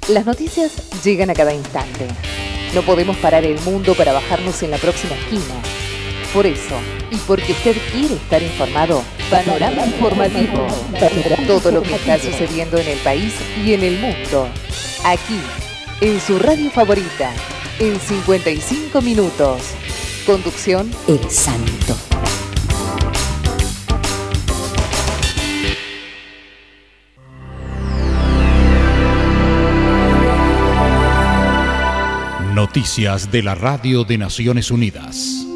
Las noticias llegan a cada instante. No podemos parar el mundo para bajarnos en la próxima esquina. Por eso, y porque usted quiere estar informado, Panorama Informativo. Todo lo que está sucediendo en el país y en el mundo. Aquí, en su radio favorita, en 55 minutos. Conducción, El Santo. Noticias de la Radio de Naciones Unidas.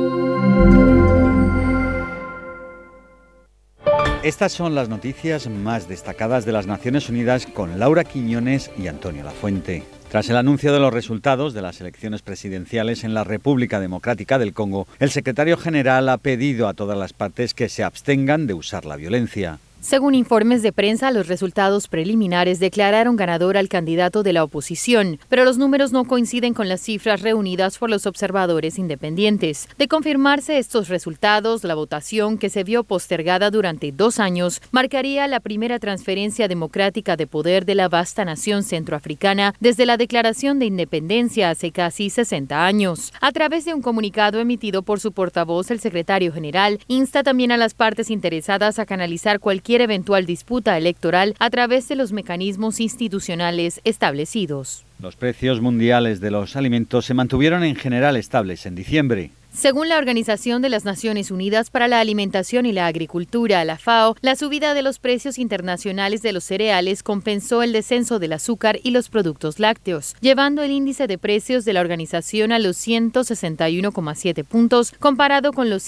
Estas son las noticias más destacadas de las Naciones Unidas con Laura Quiñones y Antonio Lafuente. Tras el anuncio de los resultados de las elecciones presidenciales en la República Democrática del Congo, el secretario general ha pedido a todas las partes que se abstengan de usar la violencia. Según informes de prensa, los resultados preliminares declararon ganador al candidato de la oposición, pero los números no coinciden con las cifras reunidas por los observadores independientes. De confirmarse estos resultados, la votación, que se vio postergada durante 2 años, marcaría la primera transferencia democrática de poder de la vasta nación centroafricana desde la declaración de independencia hace casi 60 años. A través de un comunicado emitido por su portavoz, el secretario general insta también a las partes interesadas a canalizar cualquier eventual disputa electoral a través de los mecanismos institucionales establecidos. Los precios mundiales de los alimentos se mantuvieron en general estables en diciembre. Según la Organización de las Naciones Unidas para la Alimentación y la Agricultura, la FAO, la subida de los precios internacionales de los cereales compensó el descenso del azúcar y los productos lácteos, llevando el índice de precios de la organización a los 161,7 puntos, comparado con los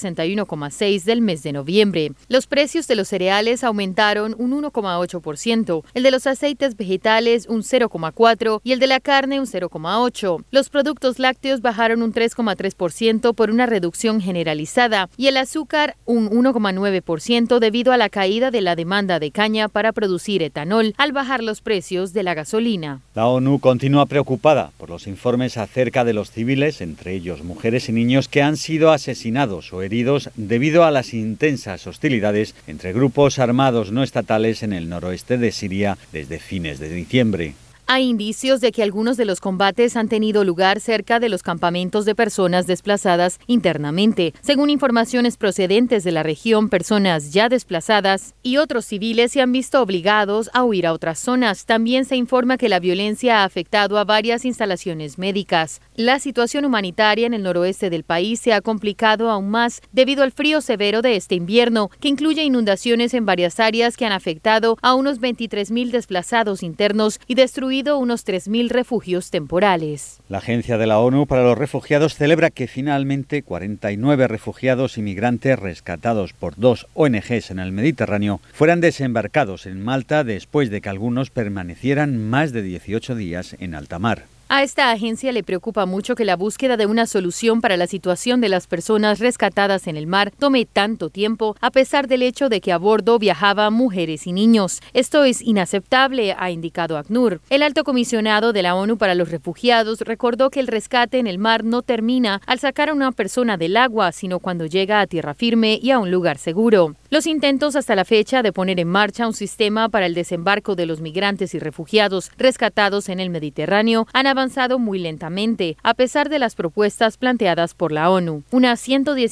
161,6 del mes de noviembre. Los precios de los cereales aumentaron un 1,8%, el de los aceites vegetales un 0,4% y el de la carne un 0,8%. Los productos lácteos bajaron un 3,3%, por una reducción generalizada, y el azúcar un 1,9% debido a la caída de la demanda de caña para producir etanol al bajar los precios de la gasolina. La ONU continúa preocupada por los informes acerca de los civiles, entre ellos mujeres y niños, que han sido asesinados o heridos debido a las intensas hostilidades entre grupos armados no estatales en el noroeste de Siria desde fines de diciembre. Hay indicios de que algunos de los combates han tenido lugar cerca de los campamentos de personas desplazadas internamente. Según informaciones procedentes de la región, personas ya desplazadas y otros civiles se han visto obligados a huir a otras zonas. También se informa que la violencia ha afectado a varias instalaciones médicas. La situación humanitaria en el noroeste del país se ha complicado aún más debido al frío severo de este invierno, que incluye inundaciones en varias áreas que han afectado a unos 23.000 desplazados internos y destruido unos 3.000 refugios temporales. La Agencia de la ONU para los Refugiados celebra que finalmente 49 refugiados y migrantes rescatados por 2 ONGs en el Mediterráneo fueran desembarcados en Malta después de que algunos permanecieran más de 18 días en alta mar. A esta agencia le preocupa mucho que la búsqueda de una solución para la situación de las personas rescatadas en el mar tome tanto tiempo, a pesar del hecho de que a bordo viajaban mujeres y niños. Esto es inaceptable, ha indicado ACNUR. El alto comisionado de la ONU para los Refugiados recordó que el rescate en el mar no termina al sacar a una persona del agua, sino cuando llega a tierra firme y a un lugar seguro. Los intentos hasta la fecha de poner en marcha un sistema para el desembarco de los migrantes y refugiados rescatados en el Mediterráneo han avanzado muy lentamente, a pesar de las propuestas planteadas por la ONU. Unas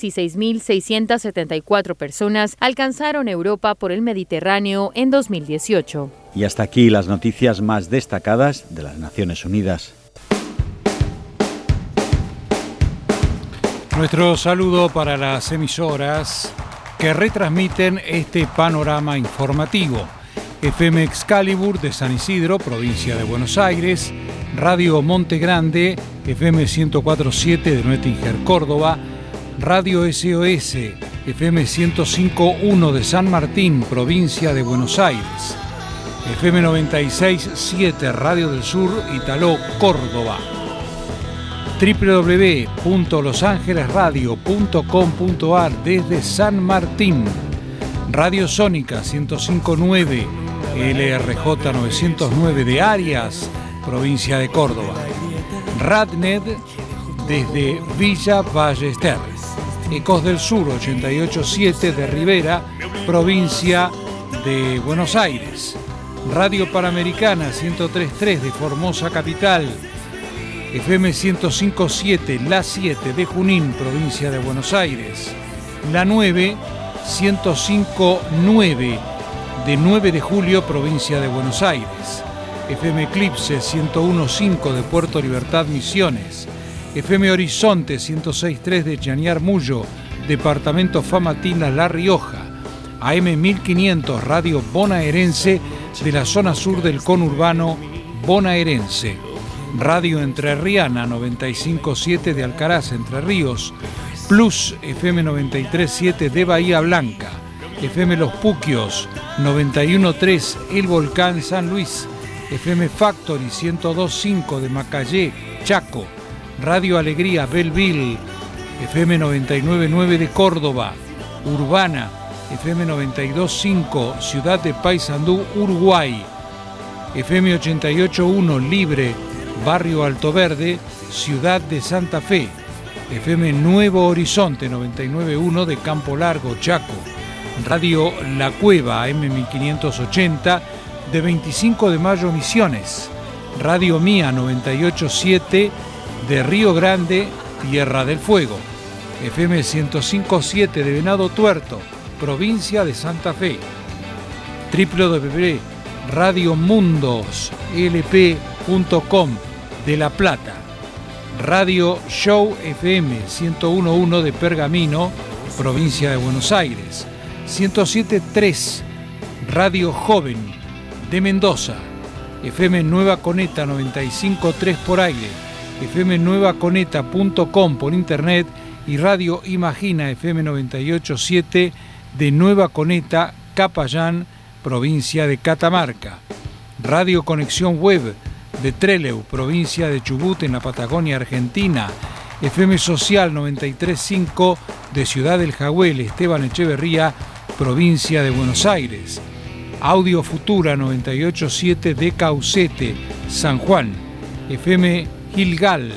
116.674 personas alcanzaron Europa por el Mediterráneo en 2018. Y hasta aquí las noticias más destacadas de las Naciones Unidas. Nuestro saludo para las emisoras que retransmiten este panorama informativo. FM Excalibur de San Isidro, provincia de Buenos Aires, Radio Monte Grande, FM 104.7 de Nuetinger, Córdoba, Radio SOS, FM 105.1 de San Martín, provincia de Buenos Aires, FM 96.7 Radio del Sur, Italó, Córdoba, www.losangelesradio.com.ar desde San Martín, Radio Sónica 105.9, LRJ 909 de Arias, provincia de Córdoba, Radnet desde Villa Ballester, Ecos del Sur 88.7 de Rivera, provincia de Buenos Aires, Radio Panamericana 103.3 de Formosa Capital, FM 105.7 La 7 de Junín, provincia de Buenos Aires, La 9 105.9 de 9 de Julio, provincia de Buenos Aires, FM Eclipse 101.5 de Puerto Libertad, Misiones, FM Horizonte 106.3 de Chañar Mullo, departamento Famatina, La Rioja, AM 1500 Radio Bonaerense de la zona sur del conurbano bonaerense, Radio Entrerriana 95.7 de Alcaraz, Entre Ríos, Plus FM 93.7 de Bahía Blanca, FM Los Puquios 91.3 El Volcán, San Luis, FM Factory 102.5 de Macayé, Chaco, Radio Alegría Belleville, FM 99.9 de Córdoba, Urbana, FM 92.5 Ciudad de Paysandú, Uruguay, FM 88.1 Libre, Barrio Alto Verde, Ciudad de Santa Fe, FM Nuevo Horizonte 99.1 de Campo Largo, Chaco, Radio La Cueva AM 1580 de 25 de Mayo, Misiones, Radio Mía 98.7 de Río Grande, Tierra del Fuego, FM 105.7 de Venado Tuerto, provincia de Santa Fe, www.radiomundoslp.com de La Plata, Radio Show FM 101.1 de Pergamino, provincia de Buenos Aires, 107.3 Radio Joven de Mendoza, FM Nueva Coneta 95.3 por aire, FM nuevaconeta.com por internet y Radio Imagina FM 98.7 de Nueva Coneta, Capayán, provincia de Catamarca, Radio Conexión Web de Trelew, provincia de Chubut, en la Patagonia Argentina, FM Social 93.5 de Ciudad del Jagüel, Esteban Echeverría, provincia de Buenos Aires, Audio Futura 98.7 de Caucete, San Juan, FM Gilgal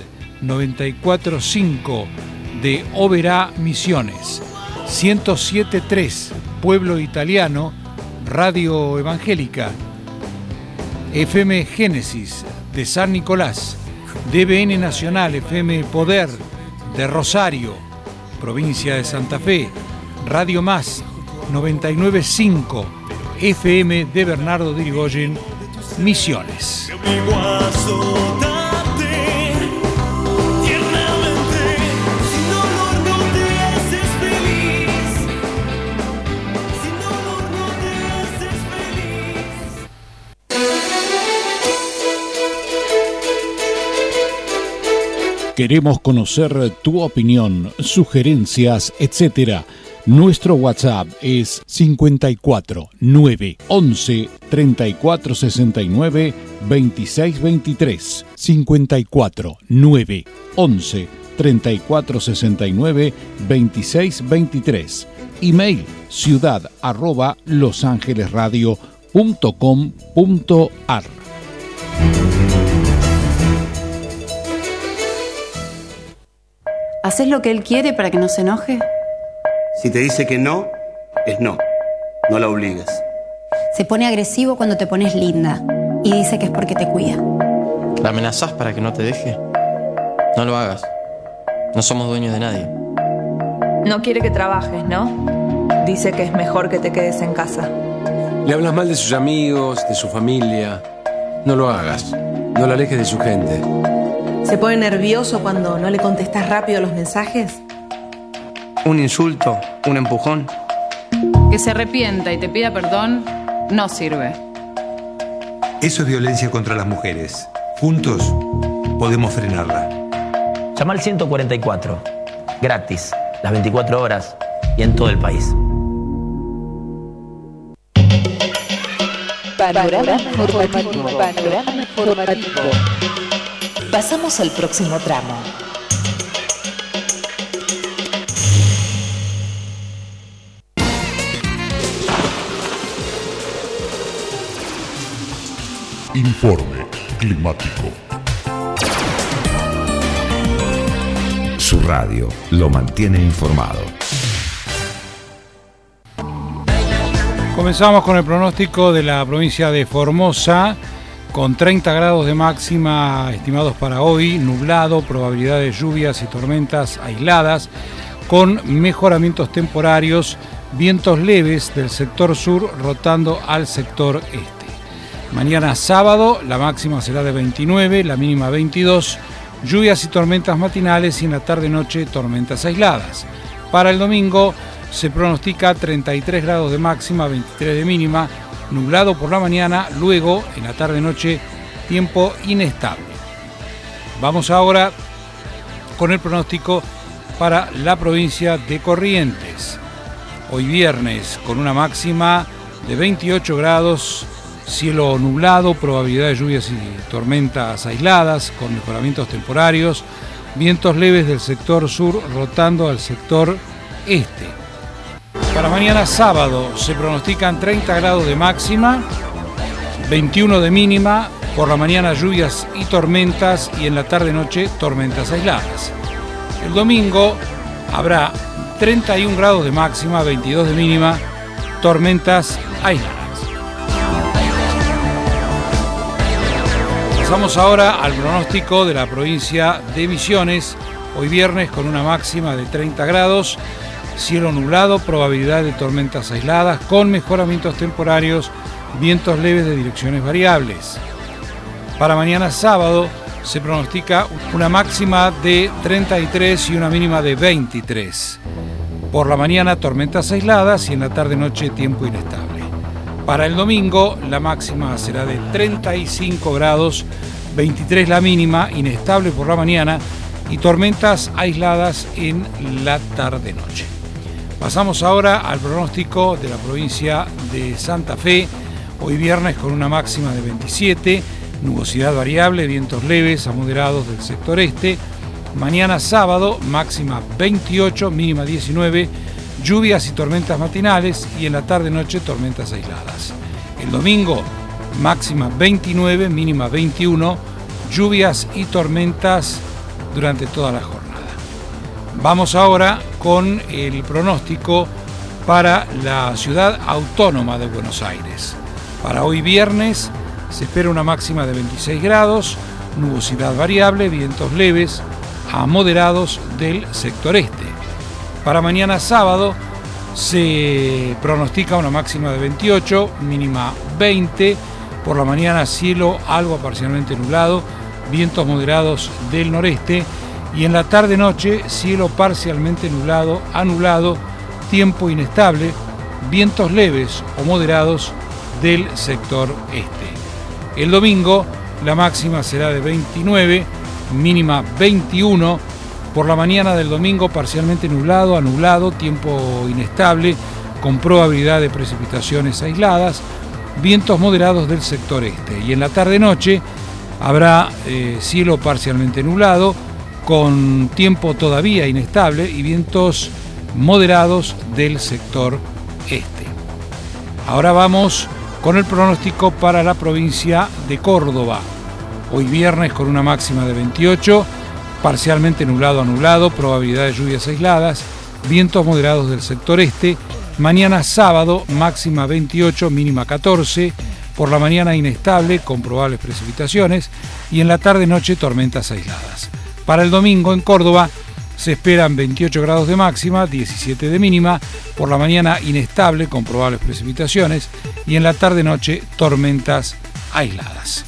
94.5 de Oberá, Misiones, 107.3 Pueblo Italiano, Radio Evangélica, FM Génesis de San Nicolás, DBN Nacional, FM Poder de Rosario, provincia de Santa Fe, Radio Más 99.5 FM de Bernardo de Irigoyen, Misiones. Queremos conocer tu opinión, sugerencias, etc. Nuestro WhatsApp es 54 9 11 34 69 26 23. 54 9 11 34 69 26 23. Email ciudad@losangelesradio.com.ar. ¿Haces lo que él quiere para que no se enoje? Si te dice que no, es no. No la obligues. Se pone agresivo cuando te pones linda y dice que es porque te cuida. ¿La amenazás para que no te deje? No lo hagas. No somos dueños de nadie. No quiere que trabajes, ¿no? Dice que es mejor que te quedes en casa. Le hablas mal de sus amigos, de su familia. No lo hagas. No lo alejes de su gente. ¿Se pone nervioso cuando no le contestás rápido los mensajes? Un insulto, un empujón. Que se arrepienta y te pida perdón no sirve. Eso es violencia contra las mujeres. Juntos podemos frenarla. Llama al 144. Gratis. Las 24 horas y en todo el país. Panorama informativo. Panorama informativo. Pasamos al próximo tramo. Informe climático. Su radio lo mantiene informado. Comenzamos con el pronóstico de la provincia de Formosa, con 30 grados de máxima estimados para hoy, nublado, probabilidad de lluvias y tormentas aisladas, con mejoramientos temporarios, vientos leves del sector sur rotando al sector este. Mañana sábado la máxima será de 29, la mínima 22, lluvias y tormentas matinales y en la tarde-noche tormentas aisladas. Para el domingo se pronostica 33 grados de máxima, 23 de mínima, nublado por la mañana, luego en la tarde-noche tiempo inestable. Vamos ahora con el pronóstico para la provincia de Corrientes. Hoy viernes con una máxima de 28 grados, cielo nublado, probabilidad de lluvias y tormentas aisladas con mejoramientos temporarios, vientos leves del sector sur rotando al sector este. Para mañana sábado se pronostican 30 grados de máxima, 21 de mínima, por la mañana lluvias y tormentas y en la tarde-noche tormentas aisladas. El domingo habrá 31 grados de máxima, 22 de mínima, tormentas aisladas. Pasamos ahora al pronóstico de la provincia de Misiones, hoy viernes con una máxima de 30 grados, cielo nublado, probabilidad de tormentas aisladas con mejoramientos temporarios, vientos leves de direcciones variables. Para mañana sábado se pronostica una máxima de 33 y una mínima de 23. Por la mañana tormentas aisladas y en la tarde-noche tiempo inestable. Para el domingo la máxima será de 35 grados, 23 la mínima, inestable por la mañana y tormentas aisladas en la tarde-noche. Pasamos ahora al pronóstico de la provincia de Santa Fe, hoy viernes con una máxima de 27, nubosidad variable, vientos leves a moderados del sector este. Mañana sábado, máxima 28, mínima 19, lluvias y tormentas matinales y en la tarde-noche tormentas aisladas. El domingo, máxima 29, mínima 21, lluvias y tormentas durante toda la jornada. Vamos ahora con el pronóstico para la ciudad autónoma de Buenos Aires. Para hoy viernes se espera una máxima de 26 grados, nubosidad variable, vientos leves a moderados del sector este. Para mañana sábado se pronostica una máxima de 28, mínima 20, por la mañana cielo algo parcialmente nublado, vientos moderados del noreste y en la tarde-noche cielo parcialmente nublado a nublado, tiempo inestable, vientos leves o moderados del sector este. El domingo la máxima será de 29, mínima 21, por la mañana del domingo parcialmente nublado a nublado, tiempo inestable, con probabilidad de precipitaciones aisladas, vientos moderados del sector este. Y en la tarde-noche habrá cielo parcialmente nublado, con tiempo todavía inestable y vientos moderados del sector este. Ahora vamos con el pronóstico para la provincia de Córdoba. Hoy viernes con una máxima de 28, parcialmente nublado a nublado, probabilidad de lluvias aisladas, vientos moderados del sector este. Mañana sábado, máxima 28, mínima 14, por la mañana inestable con probables precipitaciones y en la tarde-noche tormentas aisladas. Para el domingo en Córdoba se esperan 28 grados de máxima, 17 de mínima, por la mañana inestable con probables precipitaciones y en la tarde-noche tormentas aisladas.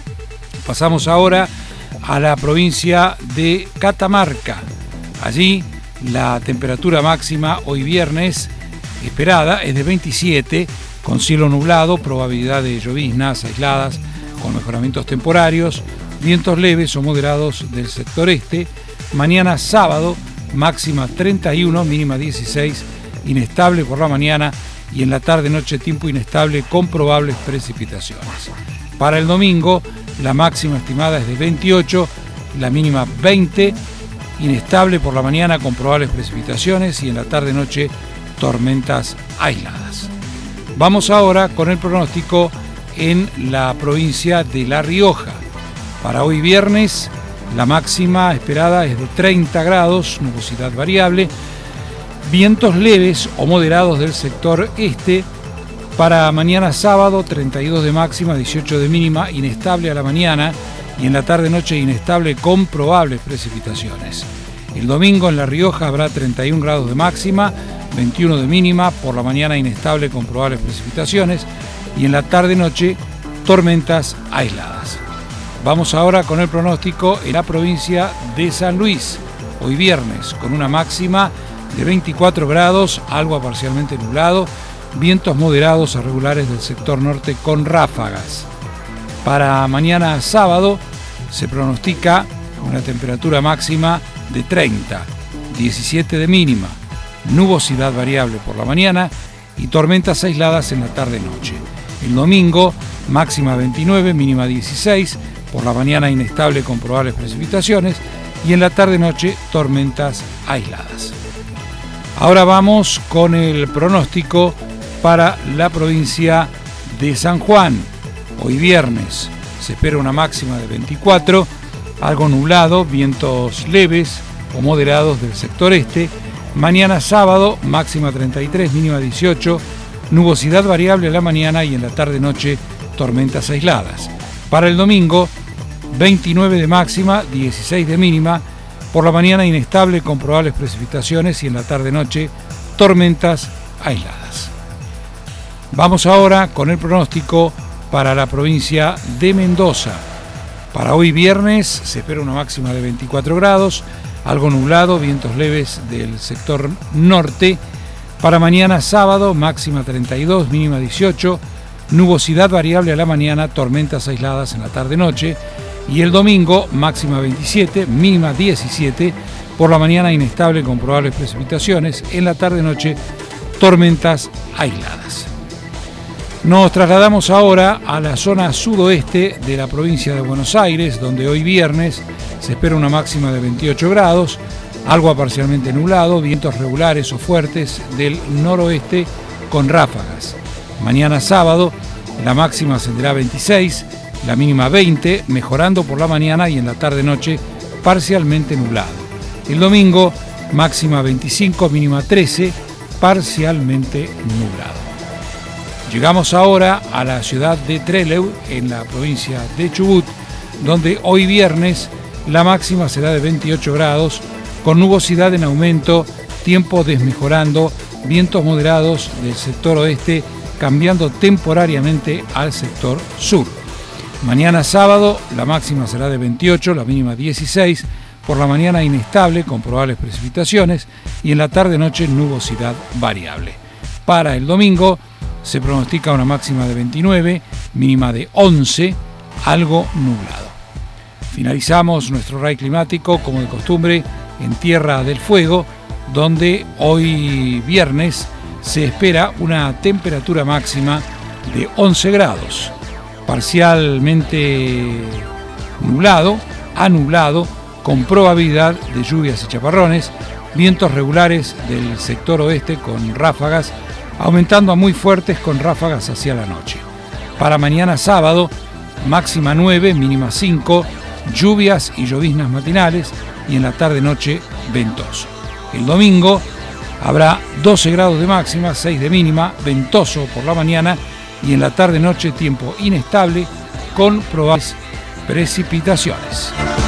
Pasamos ahora a la provincia de Catamarca. Allí la temperatura máxima hoy viernes esperada es de 27, con cielo nublado, probabilidad de lloviznas aisladas con mejoramientos temporarios, vientos leves o moderados del sector este. Mañana sábado, máxima 31, mínima 16, inestable por la mañana y en la tarde-noche tiempo inestable con probables precipitaciones. Para el domingo, la máxima estimada es de 28, la mínima 20, inestable por la mañana con probables precipitaciones y en la tarde-noche tormentas aisladas. Vamos ahora con el pronóstico en la provincia de La Rioja. Para hoy viernes, la máxima esperada es de 30 grados, nubosidad variable, vientos leves o moderados del sector este, Para mañana sábado, 32 de máxima, 18 de mínima, inestable a la mañana y en la tarde-noche inestable con probables precipitaciones. El domingo en La Rioja habrá 31 grados de máxima, 21 de mínima, por la mañana inestable con probables precipitaciones y en la tarde-noche tormentas aisladas. Vamos ahora con el pronóstico en la provincia de San Luis. Hoy viernes con una máxima de 24 grados, algo parcialmente nublado, vientos moderados a regulares del sector norte con ráfagas. Para mañana sábado se pronostica una temperatura máxima de 30, 17 de mínima, nubosidad variable por la mañana y tormentas aisladas en la tarde-noche. El domingo máxima 29, mínima 16, por la mañana inestable con probables precipitaciones y en la tarde-noche tormentas aisladas. Ahora vamos con el pronóstico para la provincia de San Juan. Hoy viernes se espera una máxima de 24, algo nublado, vientos leves o moderados del sector este. Mañana sábado, máxima 33, mínima 18, nubosidad variable a la mañana y en la tarde-noche tormentas aisladas. Para el domingo, 29 de máxima, 16 de mínima, por la mañana inestable con probables precipitaciones y en la tarde-noche tormentas aisladas. Vamos ahora con el pronóstico para la provincia de Mendoza. Para hoy viernes se espera una máxima de 24 grados, algo nublado, vientos leves del sector norte. Para mañana sábado, máxima 32, mínima 18, nubosidad variable a la mañana, tormentas aisladas en la tarde-noche. Y el domingo, máxima 27, mínima 17, por la mañana inestable con probables precipitaciones, en la tarde-noche tormentas aisladas. Nos trasladamos ahora a la zona sudoeste de la provincia de Buenos Aires, donde hoy viernes se espera una máxima de 28 grados, algo parcialmente nublado, vientos regulares o fuertes del noroeste con ráfagas. Mañana sábado la máxima ascenderá a 26, la mínima 20, mejorando por la mañana y en la tarde-noche parcialmente nublado. El domingo máxima 25, mínima 13, parcialmente nublado. Llegamos ahora a la ciudad de Trelew, en la provincia de Chubut, donde hoy viernes la máxima será de 28 grados, con nubosidad en aumento, tiempo desmejorando, vientos moderados del sector oeste, cambiando temporariamente al sector sur. Mañana sábado la máxima será de 28, la mínima 16, por la mañana inestable con probables precipitaciones y en la tarde-noche nubosidad variable. Para el domingo se pronostica una máxima de 29, mínima de 11, algo nublado. Finalizamos nuestro RAI climático, como de costumbre, en Tierra del Fuego, donde hoy viernes se espera una temperatura máxima de 11 grados, parcialmente nublado, a nublado, con probabilidad de lluvias y chaparrones, vientos regulares del sector oeste con ráfagas, aumentando a muy fuertes con ráfagas hacia la noche. Para mañana sábado, máxima 9, mínima 5, lluvias y lloviznas matinales y en la tarde-noche ventoso. El domingo habrá 12 grados de máxima, 6 de mínima, ventoso por la mañana y en la tarde-noche tiempo inestable con probables precipitaciones.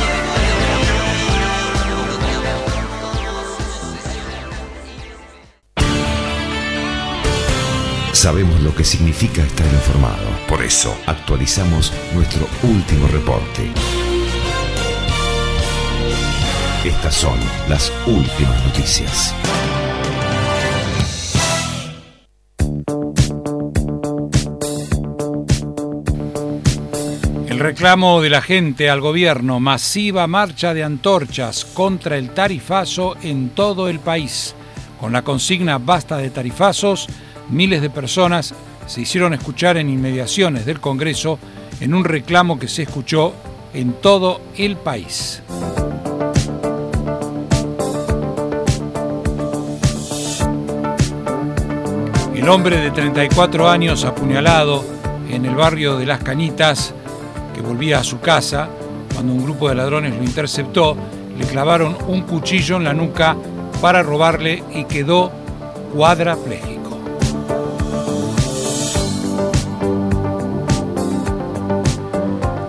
Sabemos lo que significa estar informado. Por eso actualizamos nuestro último reporte. Estas son las últimas noticias. El reclamo de la gente al gobierno, masiva marcha de antorchas contra el tarifazo en todo el país. Con la consigna "Basta de tarifazos", miles de personas se hicieron escuchar en inmediaciones del Congreso en un reclamo que se escuchó en todo el país. El hombre de 34 años apuñalado en el barrio de Las Cañitas, que volvía a su casa, cuando un grupo de ladrones lo interceptó, le clavaron un cuchillo en la nuca para robarle y quedó cuadrapléjico.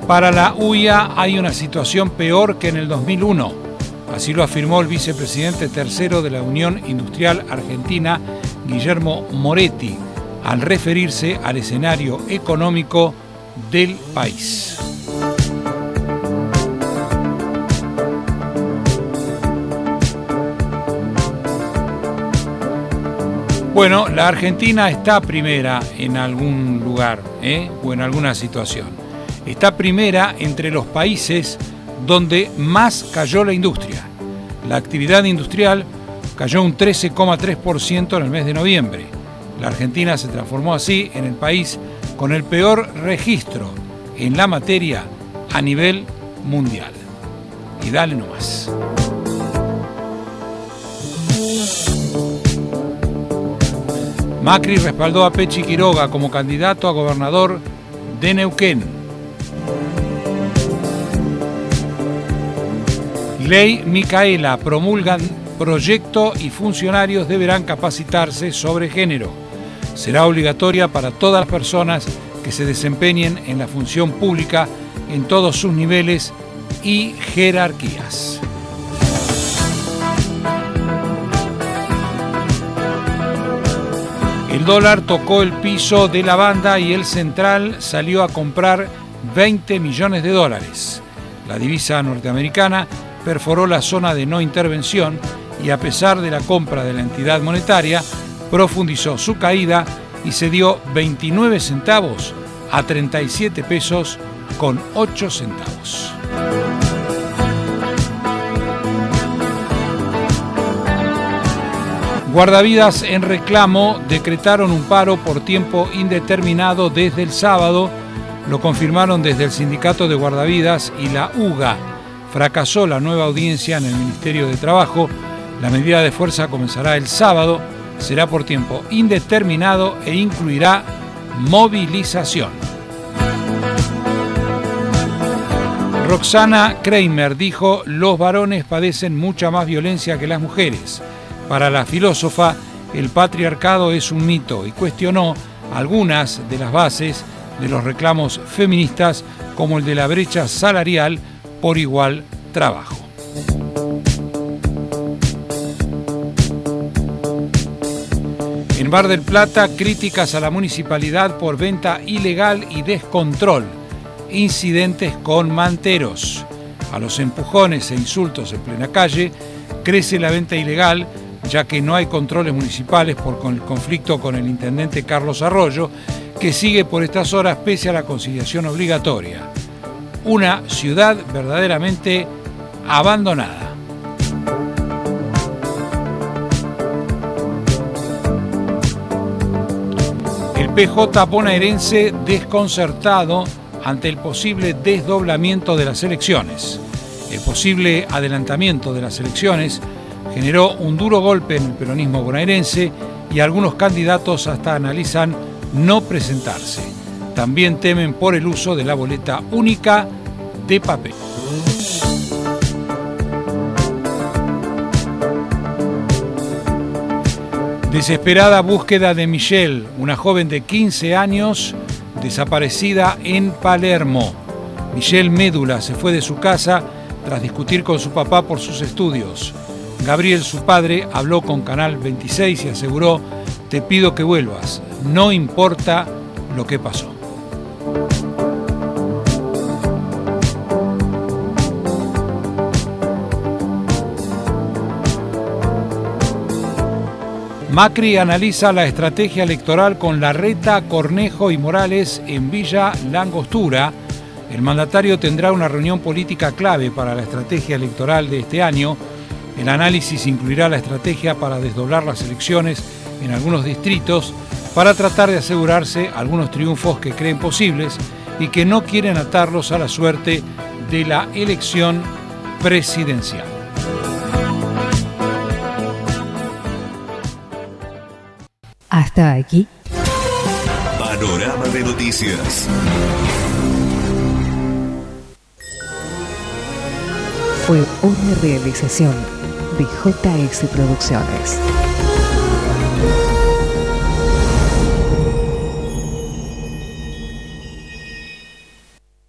Para la UIA hay una situación peor que en el 2001. Así lo afirmó el vicepresidente tercero de la Unión Industrial Argentina, Guillermo Moretti, al referirse al escenario económico del país. Bueno, la Argentina está primera en algún lugar, o en alguna situación. Está primera entre los países donde más cayó la industria. La actividad industrial cayó un 13,3% en el mes de noviembre. La Argentina se transformó así en el país con el peor registro en la materia a nivel mundial. Y dale nomás. Macri respaldó a Pechi Quiroga como candidato a gobernador de Neuquén. Ley Micaela, promulgan proyecto y funcionarios deberán capacitarse sobre género. Será obligatoria para todas las personas que se desempeñen en la función pública en todos sus niveles y jerarquías. El dólar tocó el piso de la banda y el central salió a comprar 20 millones de dólares. La divisa norteamericana perforó la zona de no intervención y a pesar de la compra de la entidad monetaria, profundizó su caída y se dio 29 centavos a 37 pesos con 8 centavos. Guardavidas en reclamo decretaron un paro por tiempo indeterminado desde el sábado. Lo confirmaron desde el Sindicato de Guardavidas y la UGA. Fracasó la nueva audiencia en el Ministerio de Trabajo. La medida de fuerza comenzará el sábado, será por tiempo indeterminado e incluirá movilización. Roxana Kramer dijo: los varones padecen mucha más violencia que las mujeres. Para la filósofa, el patriarcado es un mito y cuestionó algunas de las bases de los reclamos feministas, como el de la brecha salarial por igual trabajo. En Mar del Plata, críticas a la municipalidad por venta ilegal y descontrol. Incidentes con manteros. A los empujones e insultos en plena calle, crece la venta ilegal, ya que no hay controles municipales por el conflicto con el intendente Carlos Arroyo, que sigue por estas horas pese a la conciliación obligatoria. Una ciudad verdaderamente abandonada. El PJ bonaerense desconcertado ante el posible desdoblamiento de las elecciones. El posible adelantamiento de las elecciones generó un duro golpe en el peronismo bonaerense y algunos candidatos hasta analizan no presentarse. También temen por el uso de la boleta única de papel. Desesperada búsqueda de Michelle, una joven de 15 años desaparecida en Palermo. Michelle Médula se fue de su casa tras discutir con su papá por sus estudios. Gabriel, su padre, habló con Canal 26 y aseguró: te pido que vuelvas, no importa lo que pasó. Macri analiza la estrategia electoral con Larreta, Cornejo y Morales en Villa Langostura. El mandatario tendrá una reunión política clave para la estrategia electoral de este año. El análisis incluirá la estrategia para desdoblar las elecciones en algunos distritos para tratar de asegurarse algunos triunfos que creen posibles y que no quieren atarlos a la suerte de la elección presidencial. Hasta aquí. Panorama de Noticias. Fue una realización de JS Producciones.